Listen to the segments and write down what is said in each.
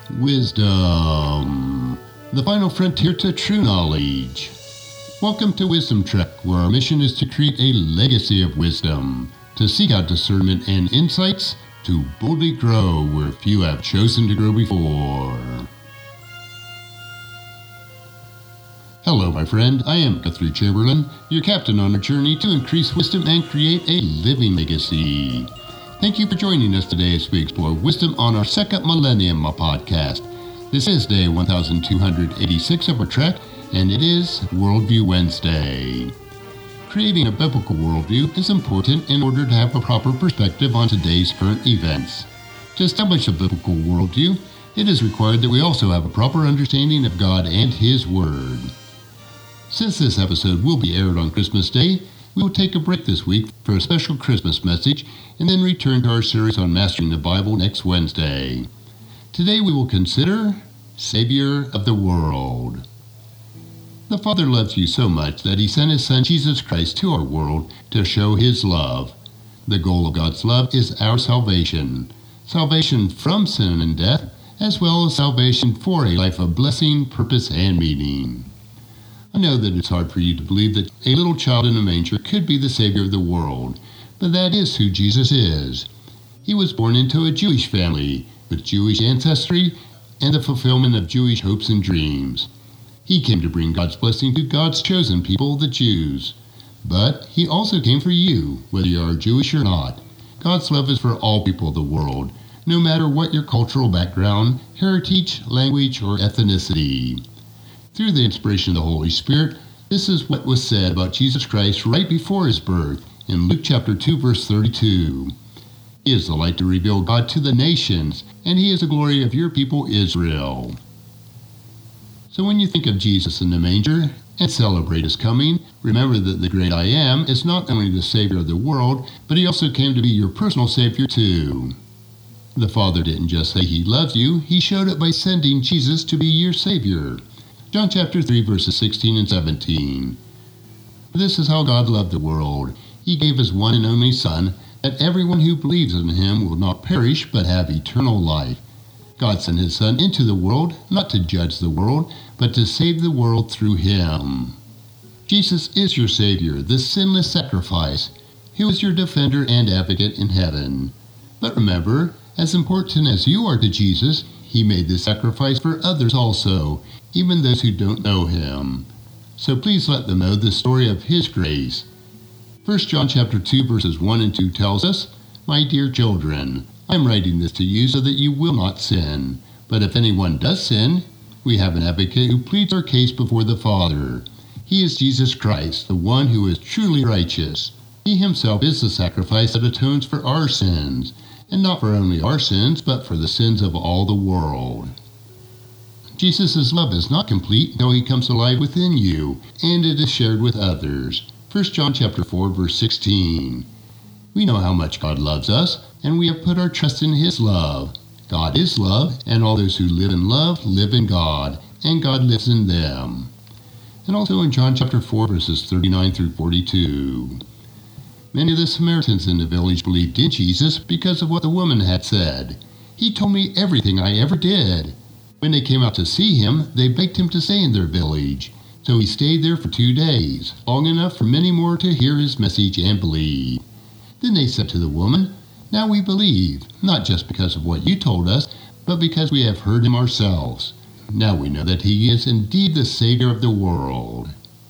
Wisdom, the final frontier to true knowledge. Welcome to Wisdom Trek, where our mission is to create a legacy of wisdom, to seek out discernment and insights, to boldly grow where few have chosen to grow before. Hello, my friend. I am Guthrie Chamberlain, your captain on a journey to increase wisdom and create a living legacy. Thank you for joining us today as we explore wisdom on our second millennium podcast. This is day 1286 of our trek, and it is Worldview Wednesday. Creating a biblical worldview is important in order to have a proper perspective on today's current events. To establish a biblical worldview, it is required that we also have a proper understanding of God and His Word. Since this episode will be aired on Christmas Day, we will take a break this week for a special Christmas message and then return to our series on Mastering the Bible next Wednesday. Today we will consider Savior of the World. The Father loves you so much that He sent His Son Jesus Christ to our world to show His love. The goal of God's love is our salvation. Salvation from sin and death, as well as salvation for a life of blessing, purpose, and meaning. I know that it's hard for you to believe that a little child in a manger could be the Savior of the world, but that is who Jesus is. He was born into a Jewish family with Jewish ancestry and the fulfillment of Jewish hopes and dreams. He came to bring God's blessing to God's chosen people, the Jews. But He also came for you, whether you are Jewish or not. God's love is for all people of the world, no matter what your cultural background, heritage, language, or ethnicity. Through the inspiration of the Holy Spirit, this is what was said about Jesus Christ right before His birth in Luke chapter 2, verse 32. He is the light to reveal God to the nations, and He is the glory of your people Israel. So when you think of Jesus in the manger and celebrate His coming, remember that the great I Am is not only the Savior of the world, but He also came to be your personal Savior too. The Father didn't just say He loves you, He showed it by sending Jesus to be your Savior. John chapter 3, verses 16 and 17. This is how God loved the world. He gave His one and only Son, that everyone who believes in Him will not perish, but have eternal life. God sent His Son into the world, not to judge the world, but to save the world through Him. Jesus is your Savior, the sinless sacrifice, who is your defender and advocate in heaven. But remember, as important as you are to Jesus, He made the sacrifice for others also, even those who don't know Him. So please let them know the story of His grace. 1 John chapter 2, verses 1 and 2 tells us, My dear children, I am writing this to you so that you will not sin. But if anyone does sin, we have an advocate who pleads our case before the Father. He is Jesus Christ, the one who is truly righteous. He Himself is the sacrifice that atones for our sins, and not for only our sins, but for the sins of all the world. Jesus' love is not complete until He comes alive within you, and it is shared with others. 1 John chapter 4, verse 16. We know how much God loves us, and we have put our trust in His love. God is love, and all those who live in love live in God, and God lives in them. And also in John chapter 4, verses 39 through 42. Many of the Samaritans in the village believed in Jesus because of what the woman had said. He told me everything I ever did. When they came out to see Him, they begged Him to stay in their village. So He stayed there for 2 days, long enough for many more to hear His message and believe. Then they said to the woman, Now we believe, not just because of what you told us, but because we have heard Him ourselves. Now we know that He is indeed the Savior of the world.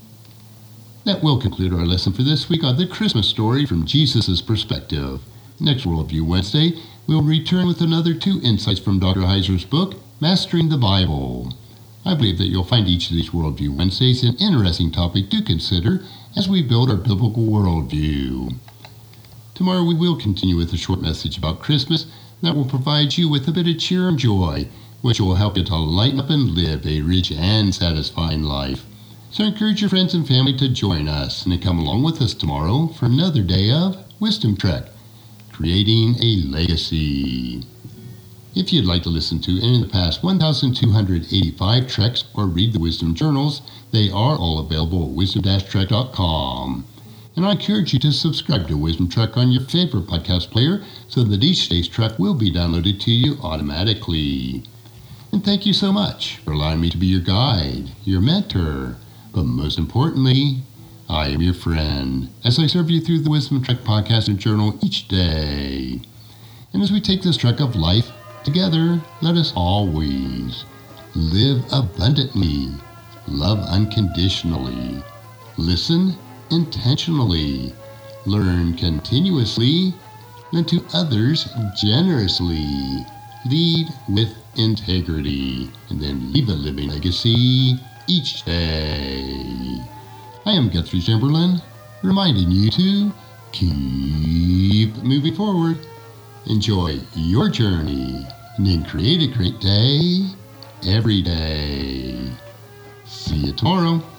That will conclude our lesson for this week on the Christmas story from Jesus' perspective. Next Worldview Wednesday, we will return with another 2 insights from Dr. Heiser's book, Mastering the Bible. I believe that you'll find each of these Worldview Wednesdays an interesting topic to consider as we build our biblical worldview. Tomorrow we will continue with a short message about Christmas that will provide you with a bit of cheer and joy, which will help you to lighten up and live a rich and satisfying life. So encourage your friends and family to join us and to come along with us tomorrow for another day of Wisdom Trek, Creating a Legacy. If you'd like to listen to any of the past 1,285 treks or read the Wisdom Journals, they are all available at wisdom-trek.com. And I encourage you to subscribe to Wisdom Trek on your favorite podcast player so that each day's trek will be downloaded to you automatically. And thank you so much for allowing me to be your guide, your mentor, but most importantly, I am your friend as I serve you through the Wisdom Trek podcast and journal each day. And as we take this trek of life together, let us always live abundantly, love unconditionally, listen intentionally, learn continuously, lend to others generously, lead with integrity, and then leave a living legacy each day. I am Guthrie Chamberlain, reminding you to keep moving forward, enjoy your journey, and then create a great day every day. See you tomorrow.